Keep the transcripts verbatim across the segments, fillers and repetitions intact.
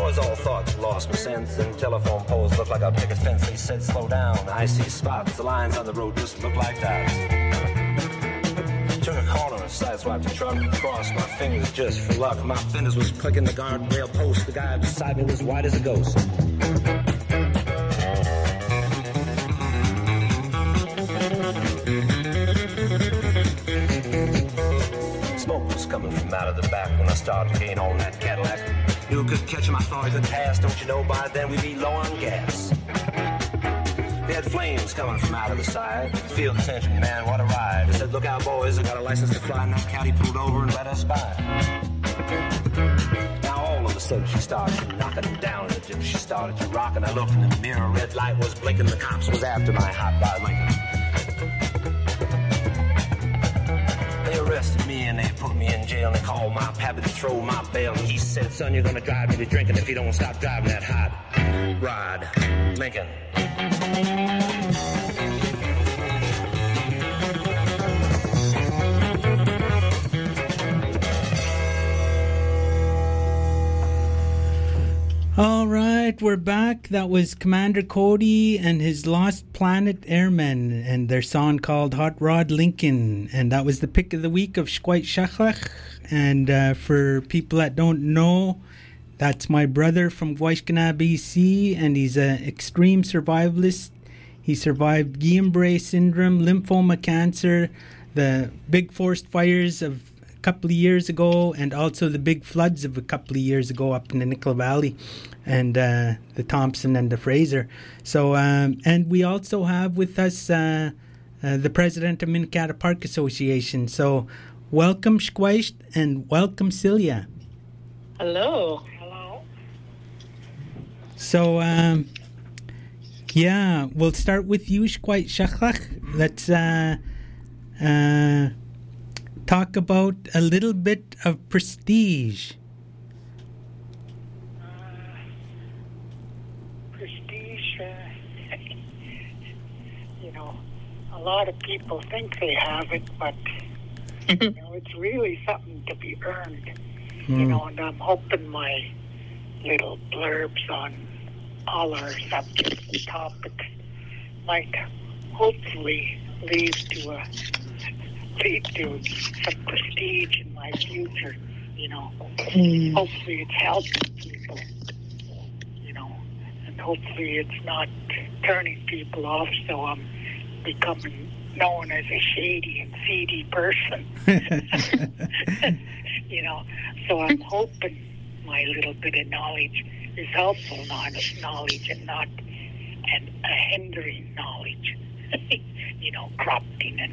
was all thoughts, lost my sense, and telephone poles looked like a picket fence. They said, slow down, I see spots. The lines on the road just look like dots. Took a corner, sideswiped the truck, crossed my fingers just for luck. My fingers was clicking the guardrail post. The guy beside me was white as a ghost. Smoke was coming from out of the back when I started to gain on that Cadillac. You could catch him, I thought he could pass. Don't you know by then we'd be low on gas. They had flames coming from out of the side. Field attention, man, what a ride. I said, look out, boys, I got a license to fly. And that caddy pulled over and let us by. Now all of a sudden she started knocking down in the gym. She started to rock, and I looked in the mirror. Red light was blinking. The cops was after my hot rod Lincoln. They arrested me and they put me in jail. And they called my pappy to throw my bail. And he said, son, you're gonna drive me to drinking if you don't stop driving that hot rod Lincoln. All right, we're back. That was Commander Cody and his Lost Planet Airmen and their song called Hot Rod Lincoln. And that was the pick of the week of Shquite Shachlach. And uh, for people that don't know, that's my brother from Gwaiskana, B C, and he's an extreme survivalist. He survived Guillain-Barré syndrome, lymphoma cancer, the big forest fires of a couple of years ago, and also the big floods of a couple of years ago up in the Nicoll Valley, and uh, the Thompson and the Fraser. So, um, and we also have with us uh, uh, the president of Minikata Park Association. So, welcome Shquaish and welcome Celia. Hello. So, um, yeah, we'll start with you, Shquite Shachlach. Let's uh, uh, talk about a little bit of prestige. Uh, prestige, uh, you know, a lot of people think they have it, but, you know, it's really something to be earned. Mm. You know, and I'm hoping my little blurbs on all our subjects and topics might hopefully lead to a lead to some prestige in my future. You know, mm. hopefully it's helping people. You know, and hopefully it's not turning people off, so I'm becoming known as a shady and seedy person. You know, so I'm hoping my little bit of knowledge is helpful knowledge and not and a hindering knowledge. You know, corrupting and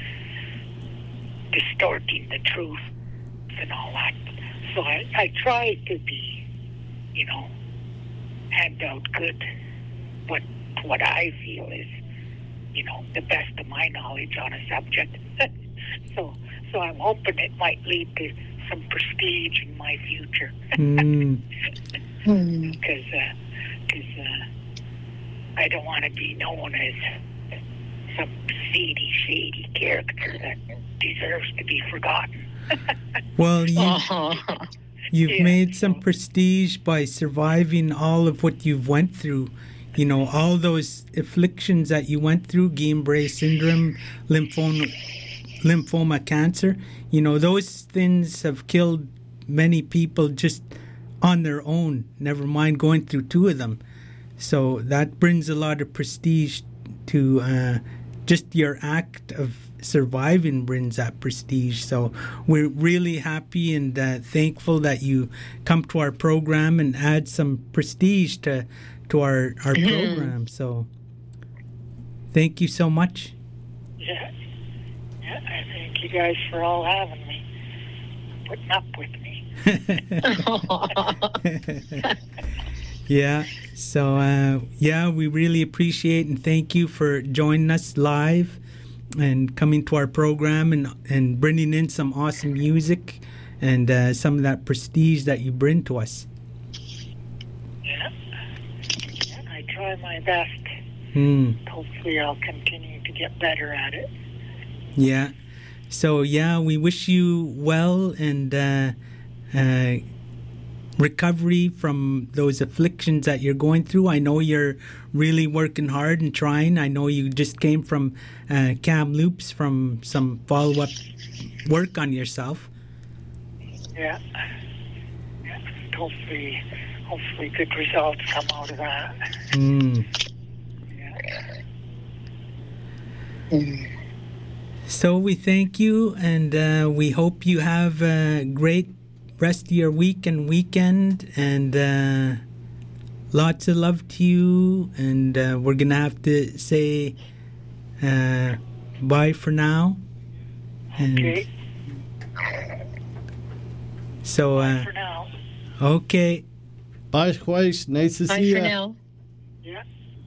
distorting the truth and all that. So I, I try to be, you know, hand out good what what I feel is, you know, the best of my knowledge on a subject. so so I'm hoping it might lead to some prestige in my future. mm. Because uh, cause, uh, I don't want to be known as some seedy, shady character that deserves to be forgotten. Well, you, you've yeah. made some prestige by surviving all of what you've went through. You know, all those afflictions that you went through, Guillain-Barré syndrome, lymphoma, lymphoma cancer. You know, those things have killed many people just on their own, never mind going through two of them. So that brings a lot of prestige to uh, just your act of surviving brings that prestige. So we're really happy and uh, thankful that you come to our program and add some prestige to, to our, our mm-hmm. program. So thank you so much. Yeah. Yeah, I thank you guys for all having me, putting up with me. Yeah, so uh, yeah, we really appreciate and thank you for joining us live and coming to our program and, and bringing in some awesome music and uh, some of that prestige that you bring to us. Yeah, yeah I try my best. Hmm. Hopefully I'll continue to get better at it. Yeah, so yeah, we wish you well and uh, uh, recovery from those afflictions that you're going through. I know you're really working hard and trying. I know you just came from uh, Kamloops from some follow-up work on yourself. Yeah. yeah. Hopefully, hopefully good results come out of that. Mm. Yeah. Mm. So we thank you, and uh, we hope you have a great rest of your week and weekend, and uh, lots of love to you. And uh, we're gonna have to say uh, bye for now. And Okay. So, uh, Bye for now. Okay. Bye, Schweiss. Nice to Bye see you. for now. Yeah.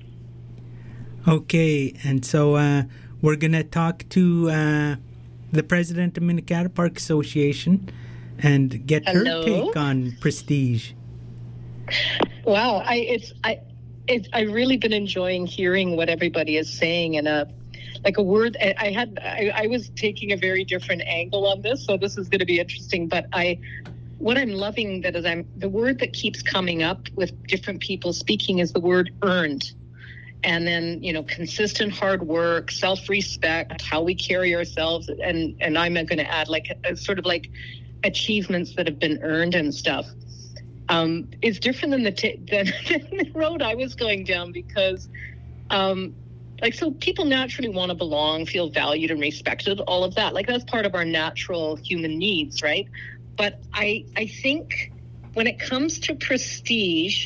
Okay, and so uh, we're going to talk to uh, the president of Minikata Park Association and get Hello. her take on Prestige. Wow, I it's I it's I really been enjoying hearing what everybody is saying, and a like a word I, I had I, I was taking a very different angle on this, so this is going to be interesting. But I what I'm loving that is I'm the word that keeps coming up with different people speaking is the word earned. And then, you know, consistent hard work, self-respect, how we carry ourselves. And, and I'm going to add like a, a sort of like achievements that have been earned and stuff. Um, it's different than the, t- than the road I was going down because, um, like, so people naturally want to belong, feel valued and respected, all of that. Like, that's part of our natural human needs, right? But I, I think when it comes to prestige,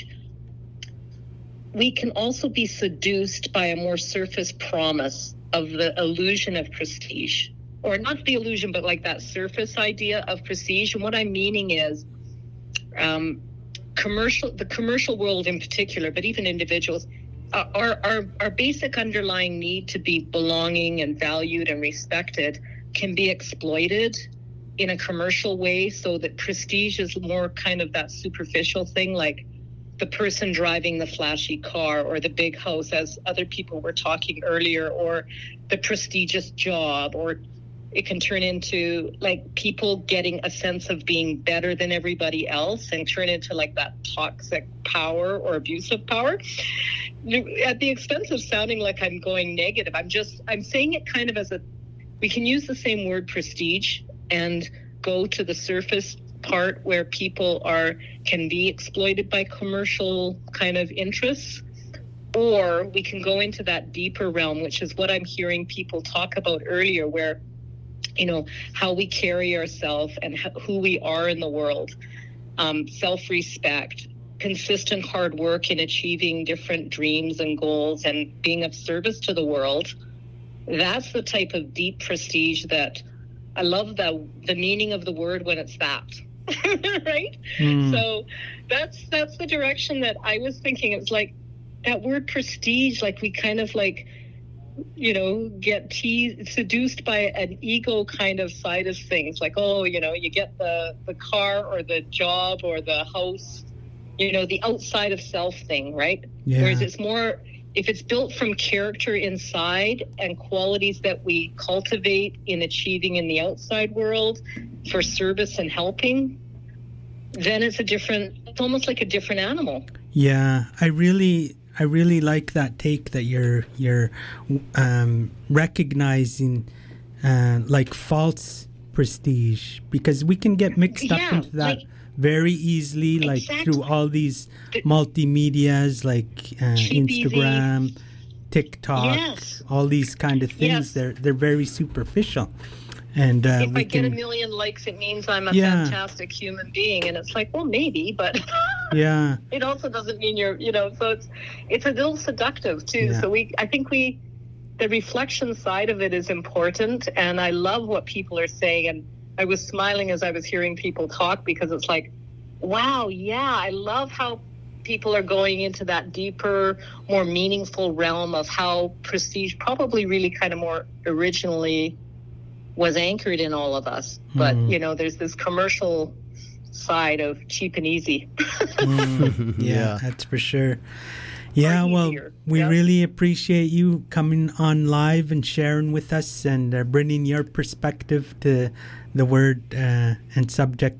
we can also be seduced by a more surface promise of the illusion of prestige. Or not the illusion, but like that surface idea of prestige. And what I'm meaning is um, commercial, the commercial world in particular, but even individuals, uh, our, our, our basic underlying need to be belonging and valued and respected can be exploited in a commercial way so that prestige is more kind of that superficial thing, like the person driving the flashy car or the big house, as other people were talking earlier, or the prestigious job, or it can turn into like people getting a sense of being better than everybody else and turn into like that toxic power or abusive power at the expense of sounding like I'm going negative. I'm just, I'm saying it kind of as a, we can use the same word prestige and go to the surface part where people are can be exploited by commercial kind of interests, or we can go into that deeper realm, which is what I'm hearing people talk about earlier, where, you know, how we carry ourselves and who we are in the world, um, self-respect, consistent hard work in achieving different dreams and goals and being of service to the world. That's the type of deep prestige that I love, the the meaning of the word when it's that. Right? Mm. So that's that's the direction that I was thinking. It's like that word prestige, like we kind of like, you know, get teased, seduced by an ego kind of side of things. Like, oh, you know, you get the, the car or the job or the house, you know, the outside of self thing, right? Yeah. Whereas it's more, if it's built from character inside and qualities that we cultivate in achieving in the outside world for service and helping, then it's a different, it's almost like a different animal. Yeah, I really, I really like that take that you're, you're um, recognizing uh, like false prestige, because we can get mixed up yeah, into that. Like, very easily, like exactly. through all these multimedias like uh, Instagram, TikTok, yes. all these kind of things. Yes. They're they're very superficial. And uh, if we I can, get a million likes, it means I'm a yeah. fantastic human being. And it's like, well, maybe, but yeah, it also doesn't mean you're, you know. So it's it's a little seductive too. Yeah. So we, I think we, the reflection side of it is important, and I love what people are saying. And I was smiling as I was hearing people talk, because it's like, wow, yeah, I love how people are going into that deeper, more meaningful realm of how prestige probably really kind of more originally was anchored in all of us. Mm. But, you know, there's this commercial side of cheap and easy. mm, yeah, yeah, that's for sure. Yeah, well, we yeah. really appreciate you coming on live and sharing with us and uh, bringing your perspective to the word uh, and subject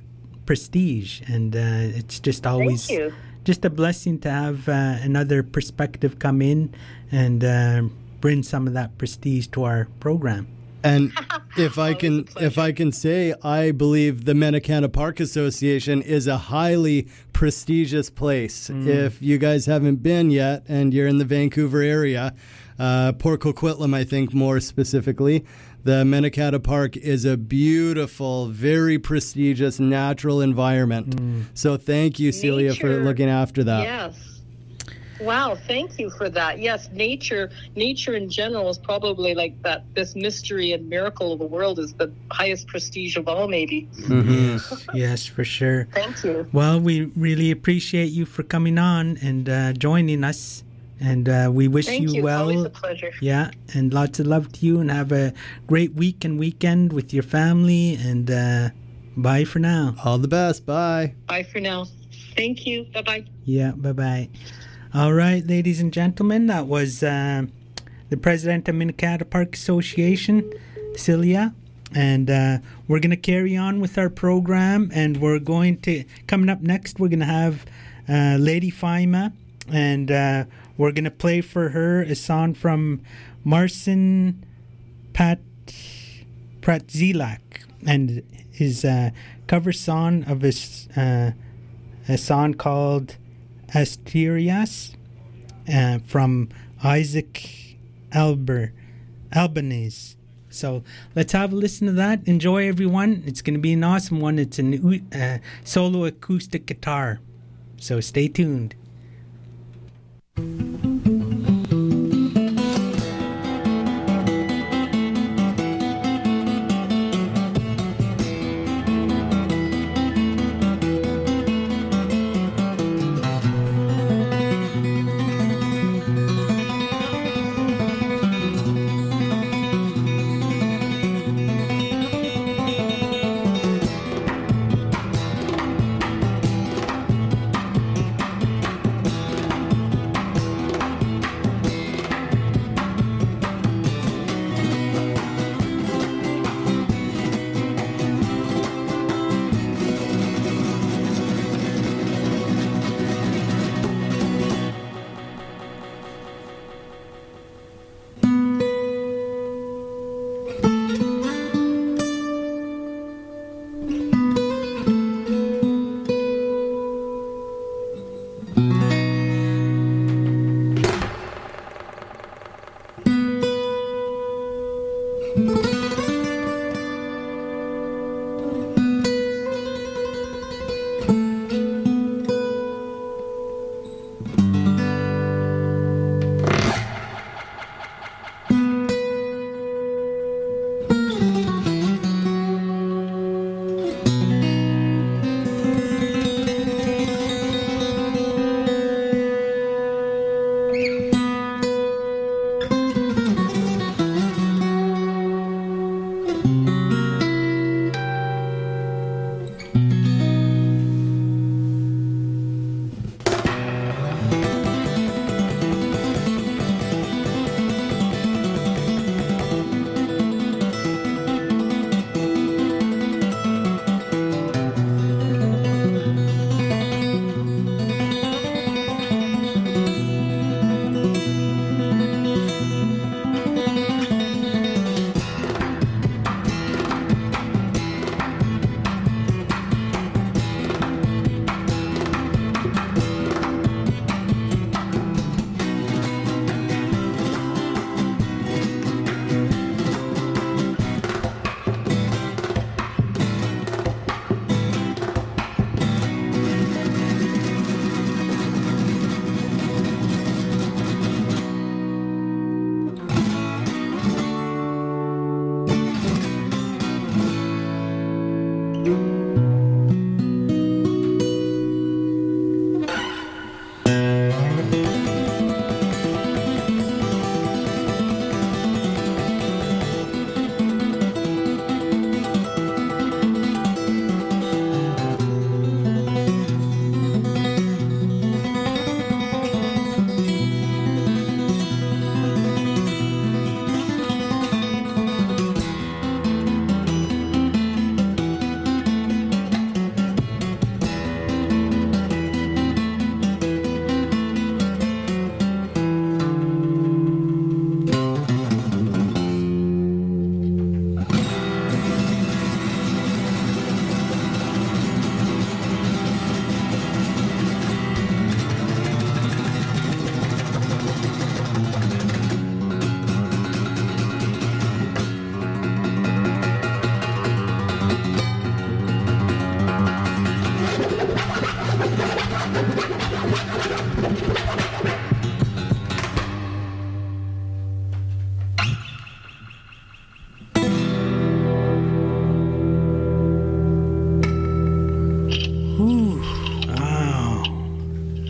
prestige, and uh, it's just always Thank you. just a blessing to have uh, another perspective come in and uh, bring some of that prestige to our program. And if I Always a can, pleasure. if I can say, I believe the Menacata Park Association is a highly prestigious place. If you guys haven't been yet, and you're in the Vancouver area, uh, Port Coquitlam, I think more specifically, the Menacata Park is a beautiful, very prestigious natural environment. So thank you, Celia, for Nature. looking after that. Yes. Wow, thank you for that. Yes, nature nature in general is probably like that. This mystery and miracle of the world is the highest prestige of all, maybe. Yes, yes, for sure. Thank you. Well, we really appreciate you for coming on and uh, joining us, and uh, we wish Thank you, you. well. Always a pleasure. Yeah, and lots of love to you, and have a great week and weekend with your family, and uh, bye for now. All the best. Bye. Bye for now. Thank you. Bye-bye. Yeah, bye-bye. All right, ladies and gentlemen, that was uh, the president of Menacata Park Association, Celia, and uh, we're going to carry on with our program, and we're going to, coming up next, we're going to have uh, Lady Faima, and uh, we're going to play for her a song from Marcin Pat Pratzilak, and his uh, cover song of his, uh, a song called Asturias, uh, from Isaac Alber, Albanese. So let's have a listen to that. Enjoy, everyone. It's going to be an awesome one. It's a uh, solo acoustic guitar. So stay tuned.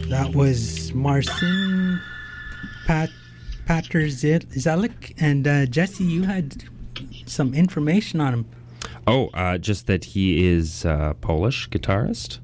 That was Marcin Pat Paterzelik. And uh, Jesse, you had some information on him. Oh, uh, just that he is a Polish guitarist.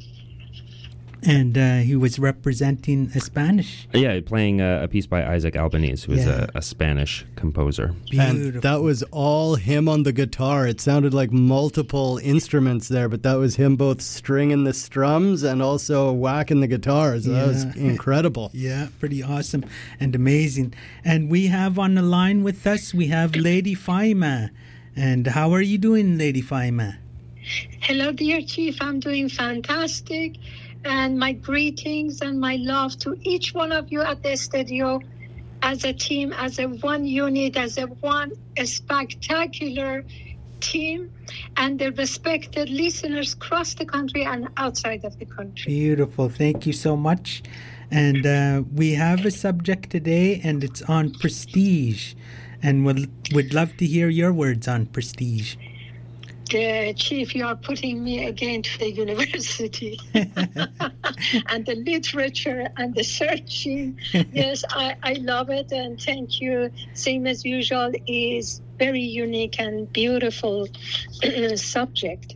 And uh, he was representing a Spanish. Yeah, playing a, a piece by Isaac Albanese, who is Yeah. a, a Spanish composer. Beautiful. And that was all him on the guitar. It sounded like multiple instruments there, but that was him both stringing the strums and also whacking the guitars. That was Yeah. incredible. Yeah, pretty awesome and amazing. And we have on the line with us, we have Lady Faima. And how are you doing, Lady Faima? Hello, dear Chief. I'm doing fantastic. And my greetings and my love to each one of you at the studio as a team, as a one unit, as a one a spectacular team, and the respected listeners across the country and outside of the country. Beautiful. Thank you so much. And uh, we have a subject today, and it's on prestige. And we'd, we'd love to hear your words on prestige. The Chief, you are putting me again to the university and the literature and the searching. Yes, I, I love it, and thank you. Same as usual, is very unique and beautiful subject.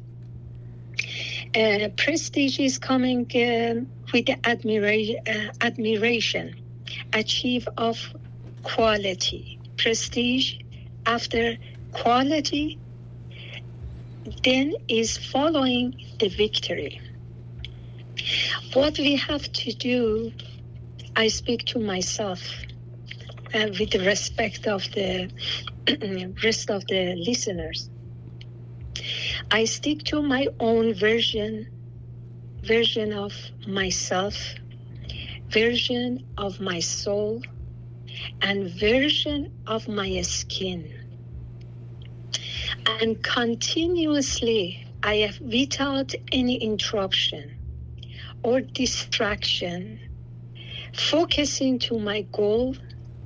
Uh, prestige is coming uh, with admira- uh, admiration, achieve of quality. Prestige after quality, then is following the victory. What we have to do, I speak to myself uh, with the respect of the rest of the listeners. I stick to my own version, version of myself, version of my soul, and version of my skin. And continuously, I have, without any interruption or distraction, focusing to my goal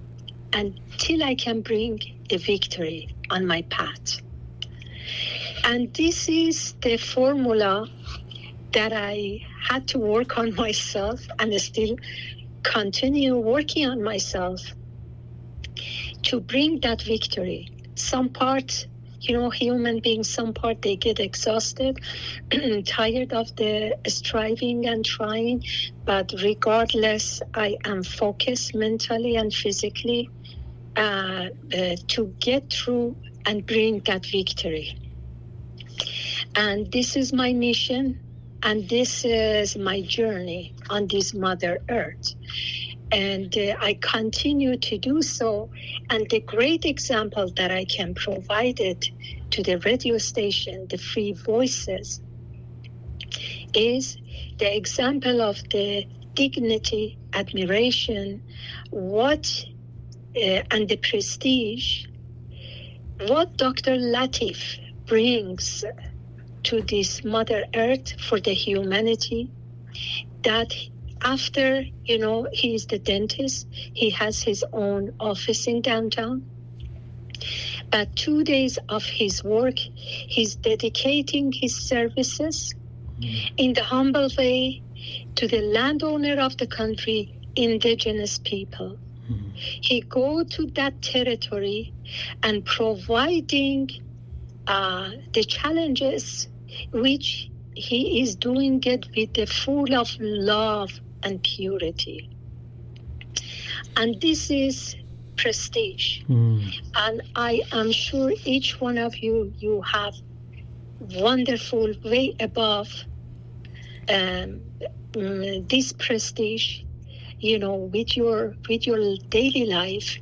until I can bring the victory on my path. And this is the formula that I had to work on myself and still continue working on myself to bring that victory. Some part, you know, human beings, some part they get exhausted, tired of the striving and trying, but regardless, I am focused mentally and physically uh, uh, to get through and bring that victory. And this is my mission, and this is my journey on this Mother Earth. And uh, I continue to do so. And the great example that I can provide it to the radio station, the Free Voices, is the example of the dignity, admiration, what uh, and the prestige, what Doctor Latif brings to this Mother Earth for the humanity, that after, you know, he is the dentist, he has his own office in downtown. But two days of his work, he's dedicating his services mm. in the humble way to the landowner of the country, indigenous people. Mm. He go to that territory and providing uh, the challenges which he is doing it with the full of love and purity. And this is prestige. Mm. And I am sure each one of you, you have wonderful, way above um, this prestige, you know, with your with your daily life.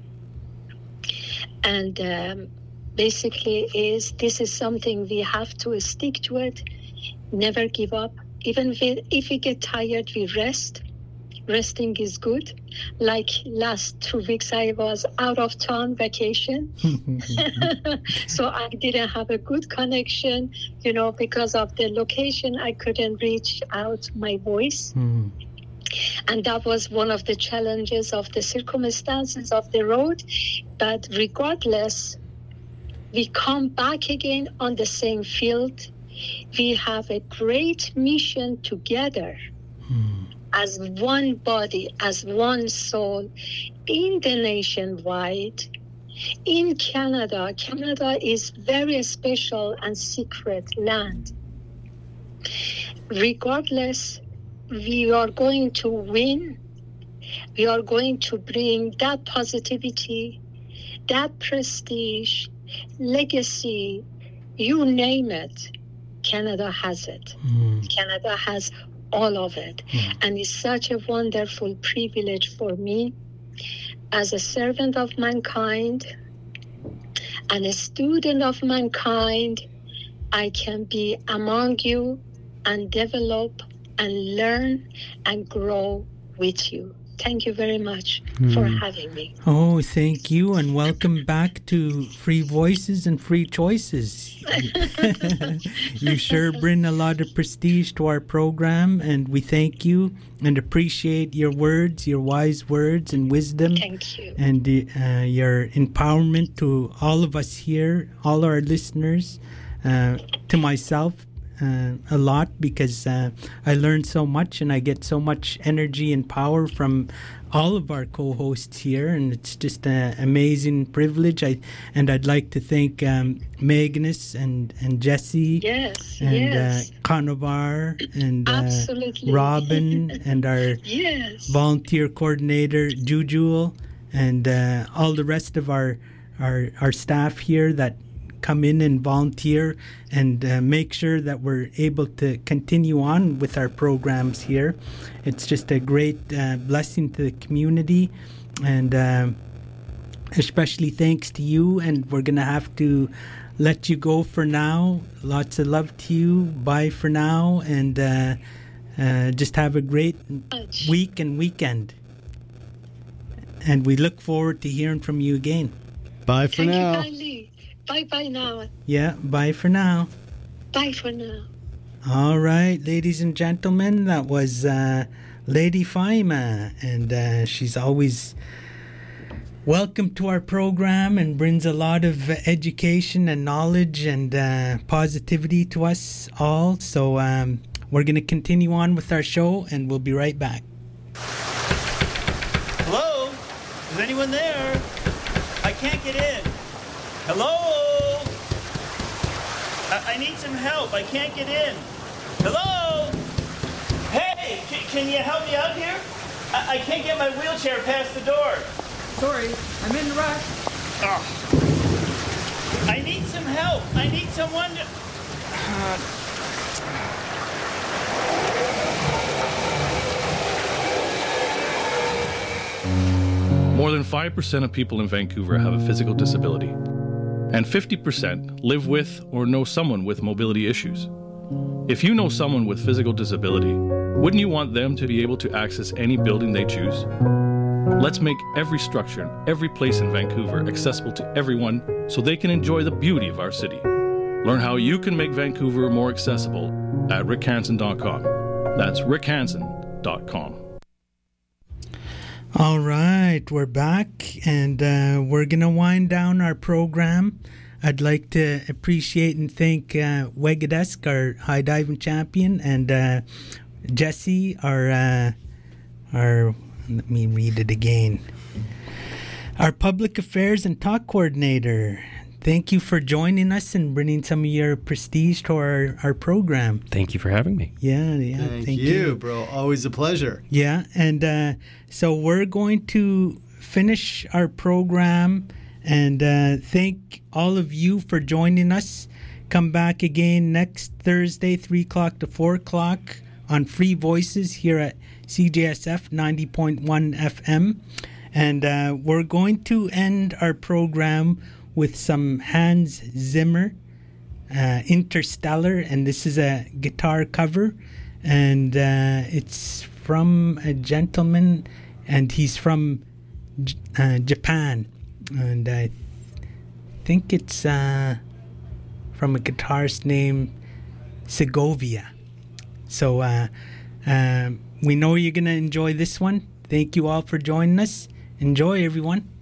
And um, basically is this is something we have to stick to it, never give up. Even if we get tired, we rest. Resting is good. Like last two weeks, I was out of town vacation. So I didn't have a good connection, you know, because of the location, I couldn't reach out my voice. Mm. And that was one of the challenges of the circumstances of the road. But regardless, we come back again on the same field. We have a great mission together. Mm. as one body, as one soul in the nationwide. In Canada, Canada is very special and secret land. Regardless, we are going to win. We are going to bring that positivity, that prestige, legacy, you name it. Canada has it. Mm. Canada has all of it. Mm. And it's such a wonderful privilege for me as a servant of mankind and a student of mankind. I can be among you and develop and learn and grow with you. Thank you very much mm. for having me. Oh, thank you, and welcome back to Free Voices and Free Choices. You sure bring a lot of prestige to our program, and we thank you and appreciate your words, your wise words and wisdom. Thank you. And uh, your empowerment to all of us here, all our listeners, uh, to myself. Uh, a lot, because uh, I learned so much and I get so much energy and power from all of our co-hosts here, and it's just an amazing privilege. I and I'd like to thank um, Magnus and, and Jesse yes, and yes. Uh, Conovar and uh, Robin and our yes. volunteer coordinator Jujul and uh, all the rest of our, our our staff here that come in and volunteer and uh, make sure that we're able to continue on with our programs here. It's just a great uh, blessing to the community, and uh, especially thanks to you. And we're going to have to let you go for now. Lots of love to you. Bye for now, and uh, uh, just have a great week and weekend. And we look forward to hearing from you again. Bye for Thank now. You kindly. Bye-bye now. Yeah, bye for now. Bye for now. All right, ladies and gentlemen, that was uh, Lady Faima, and uh, she's always welcome to our program and brings a lot of education and knowledge and uh, positivity to us all. So um, we're going to continue on with our show, and we'll be right back. Hello? Is anyone there? I can't get in. Hello? I, I need some help. I can't get in. Hello? Hey, c- can you help me out here? I-, I can't get my wheelchair past the door. Sorry, I'm in a rush. Oh. I need some help. I need someone to... Uh... More than five percent of people in Vancouver have a physical disability, and fifty percent live with or know someone with mobility issues. If you know someone with physical disability, wouldn't you want them to be able to access any building they choose? Let's make every structure, every place in Vancouver accessible to everyone so they can enjoy the beauty of our city. Learn how you can make Vancouver more accessible at rick hansen dot com. That's rick hansen dot com. All right, we're back, and uh, we're going to wind down our program. I'd like to appreciate and thank uh, Wegadesk, our high diving champion, and uh, Jesse, our, uh, our, let me read it again, our public affairs and talk coordinator. Thank you for joining us and bringing some of your prestige to our, our program. Thank you for having me. Yeah, yeah. Thank, thank you, you, bro. Always a pleasure. Yeah, and uh, so we're going to finish our program and uh, thank all of you for joining us. Come back again next Thursday, three o'clock to four o'clock on Free Voices here at C J S F ninety point one F M. And uh, we're going to end our program with some Hans Zimmer, uh, Interstellar, and this is a guitar cover, and uh, it's from a gentleman, and he's from J- uh, Japan, and I th- think it's uh, from a guitarist named Segovia. So uh, uh, we know you're going to enjoy this one. Thank you all for joining us. Enjoy, everyone.